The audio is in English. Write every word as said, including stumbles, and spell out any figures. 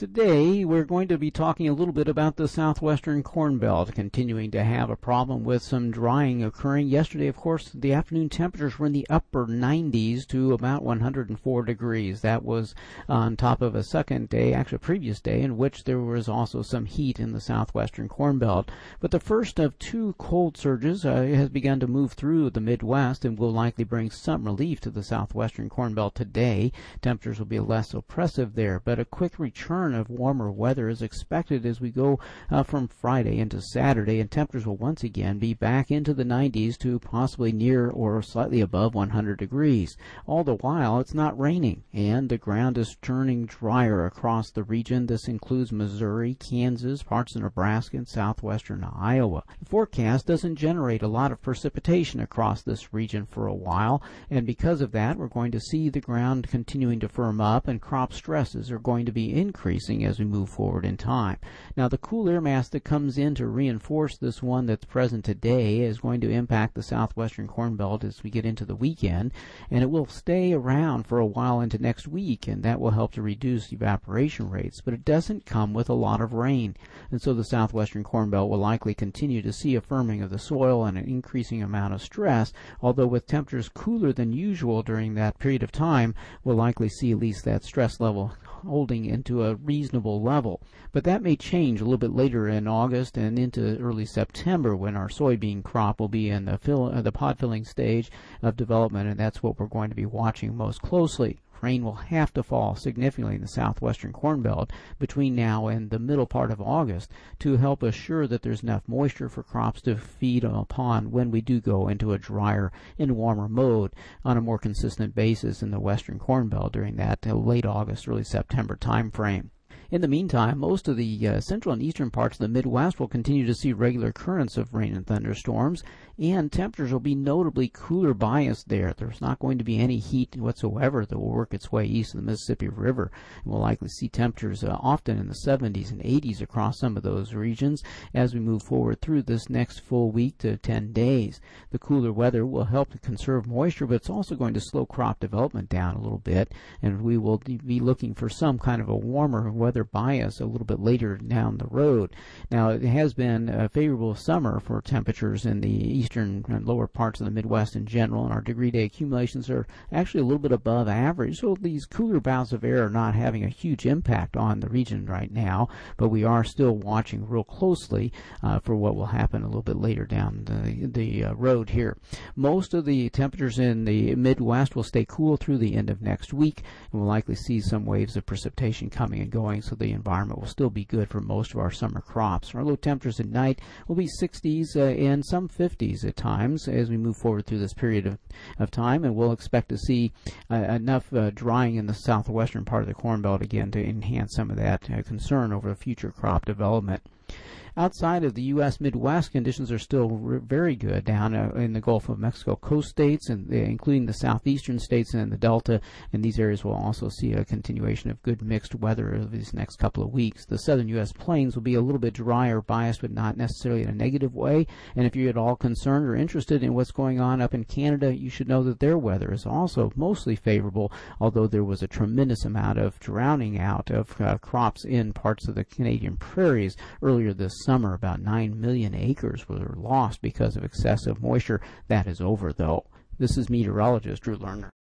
Today, we're going to be talking a little bit about the southwestern Corn Belt, continuing to have a problem with some drying occurring. Yesterday, of course, the afternoon temperatures were in the upper nineties to about one hundred four degrees. That was on top of a second day, actually a previous day, in which there was also some heat in the southwestern Corn Belt. But the first of two cold surges uh, has begun to move through the Midwest and will likely bring some relief to the southwestern Corn Belt today. Temperatures will be less oppressive there, but a quick return of warmer weather is expected as we go uh, from Friday into Saturday, and temperatures will once again be back into the nineties to possibly near or slightly above one hundred degrees. All the while, it's not raining, and the ground is turning drier across the region. This includes Missouri, Kansas, parts of Nebraska, and southwestern Iowa. The forecast doesn't generate a lot of precipitation across this region for a while, and because of that, we're going to see the ground continuing to firm up, and crop stresses are going to be increasing as we move forward in time. Now, the cool air mass that comes in to reinforce this one that's present today is going to impact the southwestern Corn Belt as we get into the weekend, and it will stay around for a while into next week, and that will help to reduce evaporation rates, but it doesn't come with a lot of rain, and so the southwestern Corn Belt will likely continue to see a firming of the soil and an increasing amount of stress, although with temperatures cooler than usual during that period of time, we'll likely see at least that stress level holding into a reasonable level. But that may change a little bit later in August and into early September, when our soybean crop will be in the, fill, uh, the pod filling stage of development, and that's what we're going to be watching most closely. Rain will have to fall significantly in the southwestern Corn Belt between now and the middle part of August to help assure that there's enough moisture for crops to feed upon when we do go into a drier and warmer mode on a more consistent basis in the western Corn Belt during that uh, late August, early September time frame. In the meantime, most of the uh, central and eastern parts of the Midwest will continue to see regular occurrence of rain and thunderstorms, and temperatures will be notably cooler biased there. There's not going to be any heat whatsoever that will work its way east of the Mississippi River. And we'll likely see temperatures uh, often in the seventies and eighties across some of those regions as we move forward through this next full week to ten days. The cooler weather will help to conserve moisture, but it's also going to slow crop development down a little bit, and we will be looking for some kind of a warmer weather bias a little bit later down the road. Now, it has been a favorable summer for temperatures in the eastern and lower parts of the Midwest in general, and our degree day accumulations are actually a little bit above average, so these cooler bouts of air are not having a huge impact on the region right now, but we are still watching real closely uh, for what will happen a little bit later down the, the uh, road here. Most of the temperatures in the Midwest will stay cool through the end of next week, and we'll likely see some waves of precipitation coming and going, so the environment will still be good for most of our summer crops. Our low temperatures at night will be sixties uh, and some fifties at times as we move forward through this period of, of time, and we'll expect to see uh, enough uh, drying in the southwestern part of the Corn Belt again to enhance some of that uh, concern over future crop development. Outside of the U S Midwest, conditions are still very good down uh, in the Gulf of Mexico coast states, and uh, including the southeastern states and the Delta, and these areas will also see a continuation of good mixed weather over these next couple of weeks. The southern U S plains will be a little bit drier biased, but not necessarily in a negative way, and if you're at all concerned or interested in what's going on up in Canada, you should know that their weather is also mostly favorable, although there was a tremendous amount of drowning out of uh, crops in parts of the Canadian prairies earlier this summer. About nine million acres were lost because of excessive moisture. That is over, though. This is meteorologist Drew Lerner.